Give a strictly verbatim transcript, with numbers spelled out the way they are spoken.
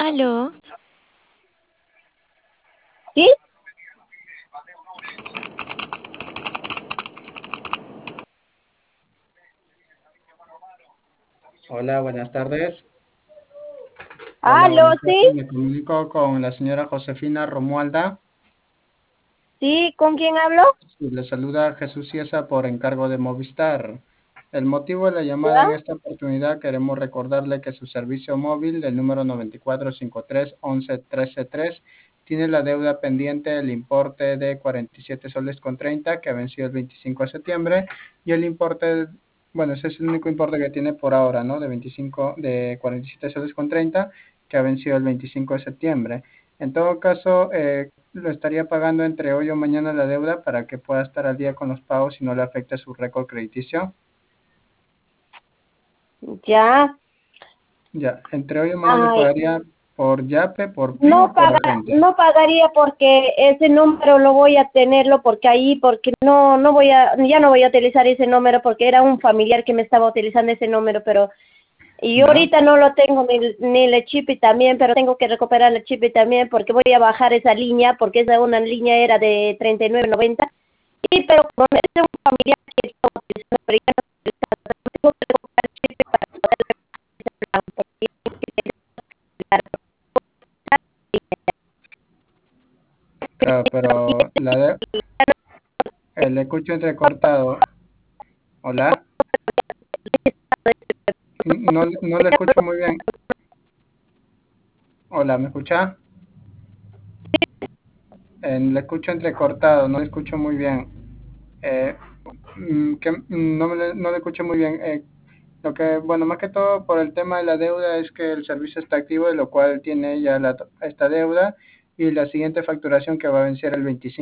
Aló, ¿Sí? Hola, buenas tardes. Hola, ¿Aló? buenas ¿Sí? tardes. Me comunico con la señora Josefina Romualda. ¿Sí? ¿Con quién hablo? Y le saluda Jesús Ciesa por encargo de Movistar. El motivo de la llamada ¿Ya? en esta oportunidad queremos recordarle que su servicio móvil del número noventa y cuatro cincuenta y tres once trece tres tiene la deuda pendiente del importe de cuarenta y siete soles con treinta que ha vencido el veinticinco de septiembre y el importe, bueno, ese es el único importe que tiene por ahora, ¿no? De veinticinco, de cuarenta y siete soles con treinta que ha vencido el veinticinco de septiembre. En todo caso, eh, lo estaría pagando entre hoy o mañana la deuda para que pueda estar al día con los pagos y no le afecte su récord crediticio. Ya. Ya, entre hoy o mañana le Ay, pagaría por Yape, por PIN no o por paga, de frente. no pagaría porque ese número lo voy a tenerlo porque ahí, porque no, no voy a, ya no voy a utilizar ese número porque era un familiar que me estaba utilizando ese número, pero y yo Ya, ahorita no lo tengo ni, ni el chip y también, pero tengo que recuperar el chip y también porque voy a bajar esa línea porque esa una línea era de treinta y nueve noventa y pero como es de un familiar que estaba utilizando, pero ya no tengo que recuperar el chip para poder recuperar porque claro, pero la de, eh, le escucho entrecortado. Hola, no, no le escucho muy bien. Hola, ¿me escucha? Eh, le escucho entrecortado, no le escucho muy bien. Eh, mm, que, mm, no, me le, no le escucho muy bien. Eh, lo que, bueno, más que todo por el tema de la deuda es que el servicio está activo, de lo cual tiene ya la, esta deuda y la siguiente facturación que va a vencer el veinticinco